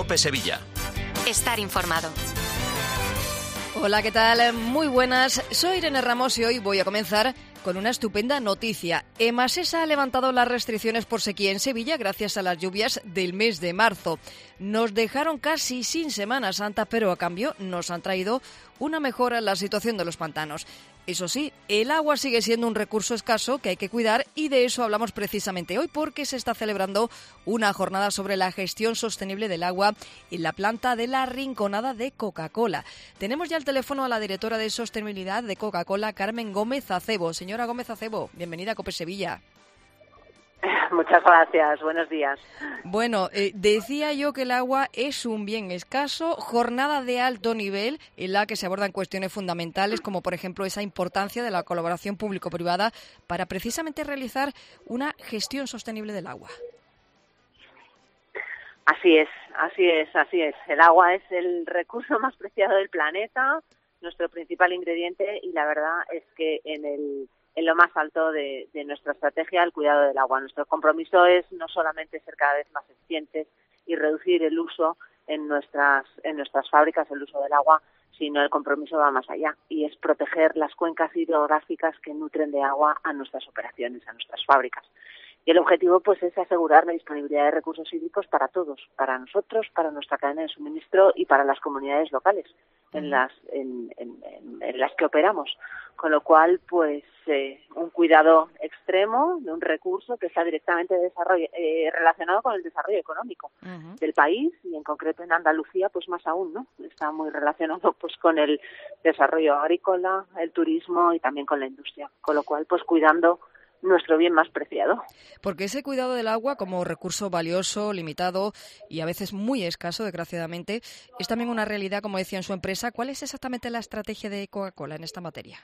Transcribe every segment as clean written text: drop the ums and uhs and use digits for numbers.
COPE Sevilla. Estar informado. Hola, ¿qué tal? Muy buenas. Soy Irene Ramos y hoy voy a comenzar con una estupenda noticia. Emasesa ha levantado las restricciones por sequía en Sevilla gracias a las lluvias del mes de marzo. Nos dejaron casi sin Semana Santa, pero a cambio nos han traído una mejora en la situación de los pantanos. Eso sí, el agua sigue siendo un recurso escaso que hay que cuidar y de eso hablamos precisamente hoy porque se está celebrando una jornada sobre la gestión sostenible del agua en la planta de la Rinconada de Coca-Cola. Tenemos ya al teléfono a la directora de Sostenibilidad de Coca-Cola, Carmen Gómez Acebo. Señora Gómez Acebo, bienvenida a COPE Sevilla. Muchas gracias, buenos días. Bueno, decía yo que el agua es un bien escaso, jornada de alto nivel en la que se abordan cuestiones fundamentales como por ejemplo esa importancia de la colaboración público-privada para precisamente realizar una gestión sostenible del agua. Así es. El agua es el recurso más preciado del planeta, nuestro principal ingrediente y la verdad es que en lo más alto de nuestra estrategia, el cuidado del agua. Nuestro compromiso es no solamente ser cada vez más eficientes y reducir el uso en nuestras fábricas, el uso del agua, sino el compromiso va más allá y es proteger las cuencas hidrográficas que nutren de agua a nuestras operaciones, a nuestras fábricas. Y el objetivo pues es asegurar la disponibilidad de recursos hídricos para todos, para nosotros, para nuestra cadena de suministro y para las comunidades locales en las que operamos. Con lo cual, pues un cuidado extremo de un recurso que está directamente relacionado con el desarrollo económico del país y en concreto en Andalucía, pues más aún, ¿no? Está muy relacionado pues con el desarrollo agrícola, el turismo y también con la industria. Con lo cual, pues cuidando nuestro bien más preciado. Porque ese cuidado del agua como recurso valioso, limitado y a veces muy escaso, desgraciadamente, es también una realidad, como decía en su empresa. ¿Cuál es exactamente la estrategia de Coca-Cola en esta materia?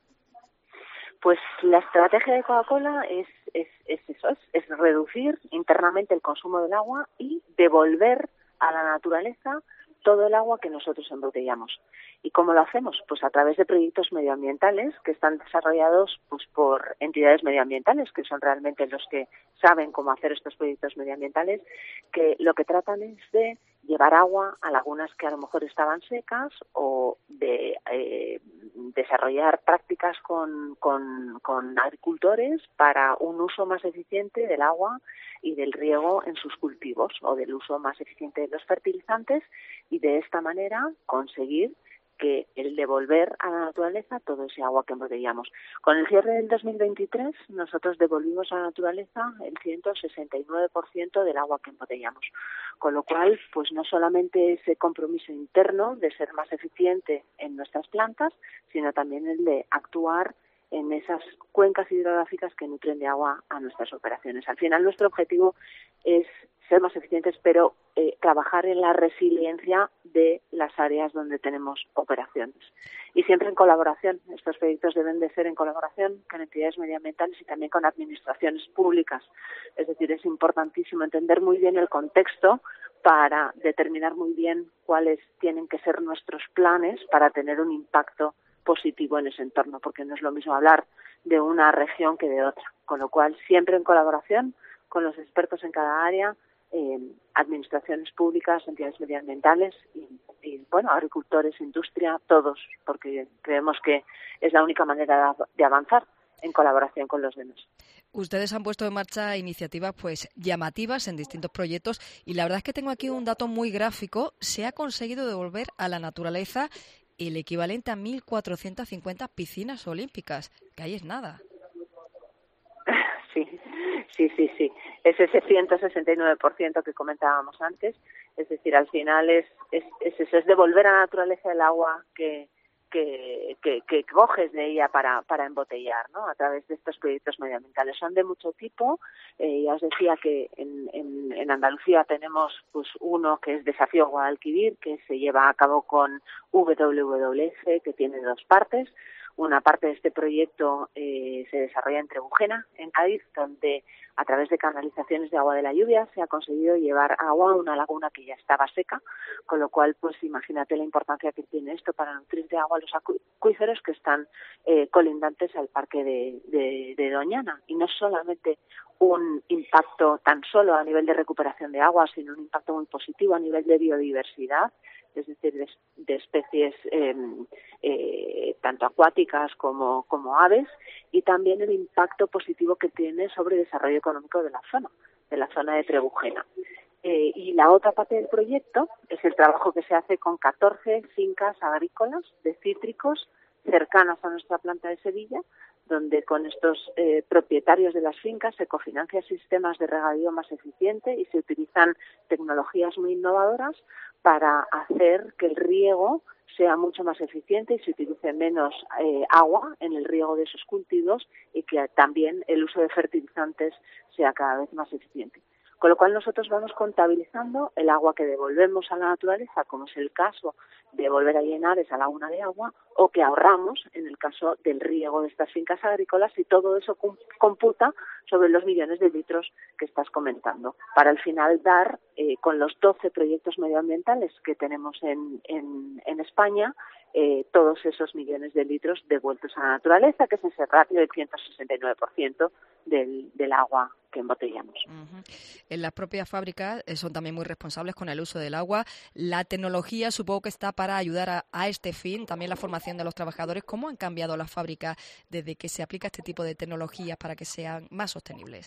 Pues la estrategia de Coca-Cola es reducir internamente el consumo del agua y devolver a la naturaleza todo el agua que nosotros embotellamos. ¿Y cómo lo hacemos? Pues a través de proyectos medioambientales que están desarrollados pues por entidades medioambientales, que son realmente los que saben cómo hacer estos proyectos medioambientales, que lo que tratan es de llevar agua a lagunas que a lo mejor estaban secas o de desarrollar prácticas con agricultores para un uso más eficiente del agua y del riego en sus cultivos o del uso más eficiente de los fertilizantes y de esta manera conseguir que el devolver a la naturaleza todo ese agua que embotellamos. Con el cierre del 2023 nosotros devolvimos a la naturaleza el 169% del agua que embotellamos. Con lo cual, pues no solamente ese compromiso interno de ser más eficiente en nuestras plantas, sino también el de actuar en esas cuencas hidrográficas que nutren de agua a nuestras operaciones. Al final nuestro objetivo es ser más eficientes, pero trabajar en la resiliencia de las áreas donde tenemos operaciones. Y siempre en colaboración. Estos proyectos deben de ser en colaboración con entidades medioambientales y también con administraciones públicas. Es decir, es importantísimo entender muy bien el contexto para determinar muy bien cuáles tienen que ser nuestros planes para tener un impacto positivo en ese entorno, porque no es lo mismo hablar de una región que de otra. Con lo cual, siempre en colaboración con los expertos en cada área, administraciones públicas, entidades medioambientales y agricultores, industria, todos, porque creemos que es la única manera de avanzar en colaboración con los demás. Ustedes han puesto en marcha iniciativas pues llamativas en distintos proyectos y la verdad es que tengo aquí un dato muy gráfico. Se ha conseguido devolver a la naturaleza el equivalente a 1.450 piscinas olímpicas, que ahí es nada. Sí. Es ese 169% que comentábamos antes. Es decir, al final es eso, es devolver a la naturaleza el agua que coges de ella para embotellar, ¿no? A través de estos proyectos medioambientales. Son de mucho tipo. Ya os decía que en Andalucía tenemos pues uno que es Desafío Guadalquivir, que se lleva a cabo con WWF, que tiene dos partes. Una parte de este proyecto se desarrolla en Trebujena, en Cádiz, donde a través de canalizaciones de agua de la lluvia se ha conseguido llevar agua a una laguna que ya estaba seca, con lo cual, pues imagínate la importancia que tiene esto para nutrir de agua los acuíferos que están colindantes al parque de Doñana. Y no solamente un impacto tan solo a nivel de recuperación de agua, sino un impacto muy positivo a nivel de biodiversidad, es decir, de especies tanto acuáticas como aves, y también el impacto positivo que tiene sobre el desarrollo económico de la zona de Trebujena. Y la otra parte del proyecto es el trabajo que se hace con 14 fincas agrícolas de cítricos cercanas a nuestra planta de Sevilla, donde con estos propietarios de las fincas se cofinancian sistemas de regadío más eficiente y se utilizan tecnologías muy innovadoras para hacer que el riego sea mucho más eficiente y se utilice menos agua en el riego de esos cultivos y que también el uso de fertilizantes sea cada vez más eficiente. Con lo cual nosotros vamos contabilizando el agua que devolvemos a la naturaleza, como es el caso de volver a llenar esa laguna de agua, o que ahorramos en el caso del riego de estas fincas agrícolas, y todo eso computa sobre los millones de litros que estás comentando, para al final dar, con los 12 proyectos medioambientales que tenemos en España, todos esos millones de litros devueltos a la naturaleza, que es ese ratio del 169% del agua que embotellamos. Uh-huh. En las propias fábricas son también muy responsables con el uso del agua. La tecnología supongo que está para ayudar a este fin, también la formación de los trabajadores. ¿Cómo han cambiado las fábricas desde que se aplica este tipo de tecnologías para que sean más sostenibles?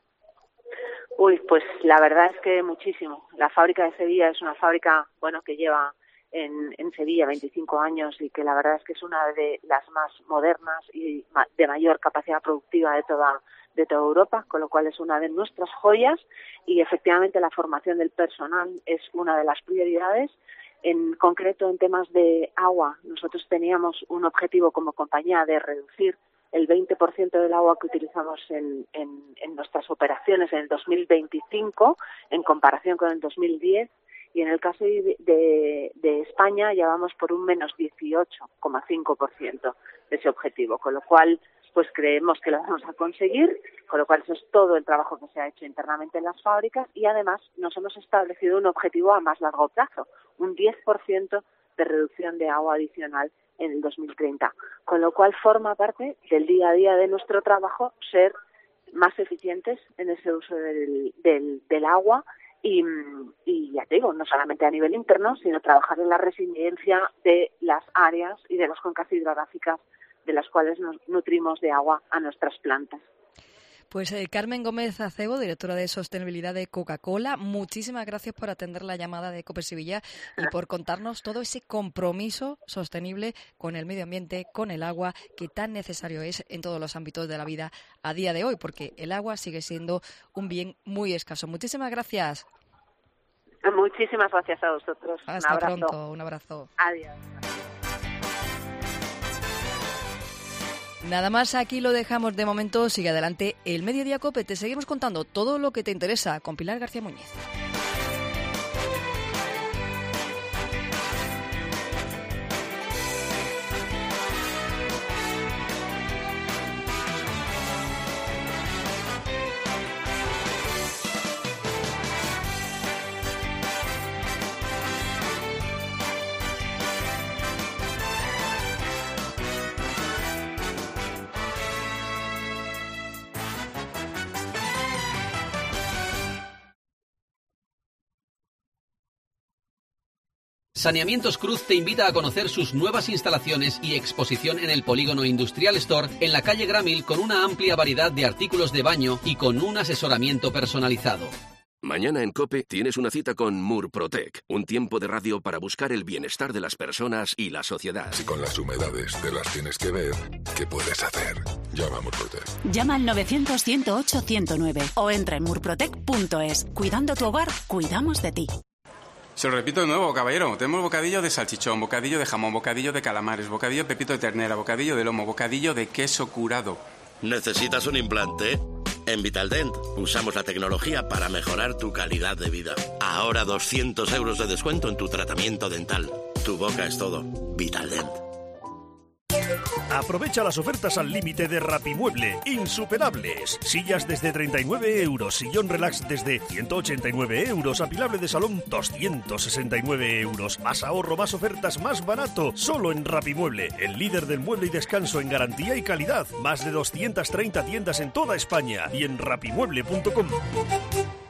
Pues la verdad es que muchísimo. La fábrica de Sevilla es una fábrica, que lleva en Sevilla 25 años y que la verdad es que es una de las más modernas y de mayor capacidad productiva de toda Europa, con lo cual es una de nuestras joyas, y efectivamente la formación del personal es una de las prioridades. En concreto, en temas de agua, nosotros teníamos un objetivo como compañía de reducir el 20% del agua que utilizamos en nuestras operaciones en el 2025 en comparación con el 2010, y en el caso de España ya vamos por un menos 18,5% de ese objetivo, con lo cual pues creemos que lo vamos a conseguir, con lo cual eso es todo el trabajo que se ha hecho internamente en las fábricas, y además nos hemos establecido un objetivo a más largo plazo, un 10% de reducción de agua adicional en el 2030, con lo cual forma parte del día a día de nuestro trabajo ser más eficientes en ese uso del agua y ya te digo, no solamente a nivel interno, sino trabajar en la resiliencia de las áreas y de las cuencas hidrográficas de las cuales nos nutrimos de agua a nuestras plantas. Pues Carmen Gómez Acebo, directora de Sostenibilidad de Coca-Cola, muchísimas gracias por atender la llamada de COPE Sevilla y por contarnos todo ese compromiso sostenible con el medio ambiente, con el agua, que tan necesario es en todos los ámbitos de la vida a día de hoy, porque el agua sigue siendo un bien muy escaso. Muchísimas gracias. Muchísimas gracias a vosotros. Hasta pronto, un abrazo. Adiós. Nada más, aquí lo dejamos de momento. Sigue adelante el Mediodía COPE. Te seguimos contando todo lo que te interesa con Pilar García Muñiz. Saneamientos Cruz te invita a conocer sus nuevas instalaciones y exposición en el Polígono Industrial Store en la calle Gramil, con una amplia variedad de artículos de baño y con un asesoramiento personalizado. Mañana en COPE tienes una cita con Murprotec, un tiempo de radio para buscar el bienestar de las personas y la sociedad. Si con las humedades te las tienes que ver, ¿qué puedes hacer? Llama a Murprotec. Llama al 900-108-109 o entra en murprotec.es. Cuidando tu hogar, cuidamos de ti. Se lo repito de nuevo, caballero. Tenemos bocadillo de salchichón, bocadillo de jamón, bocadillo de calamares, bocadillo de pepito de ternera, bocadillo de lomo, bocadillo de queso curado. ¿Necesitas un implante? En Vitaldent usamos la tecnología para mejorar tu calidad de vida. Ahora 200 euros de descuento en tu tratamiento dental. Tu boca es todo. Vitaldent. Aprovecha las ofertas al límite de Rapimueble, insuperables. Sillas desde 39 euros, sillón relax desde 189 euros, apilable de salón 269 euros. Más ahorro, más ofertas, más barato. Solo en Rapimueble, el líder del mueble y descanso en garantía y calidad. Más de 230 tiendas en toda España y en rapimueble.com.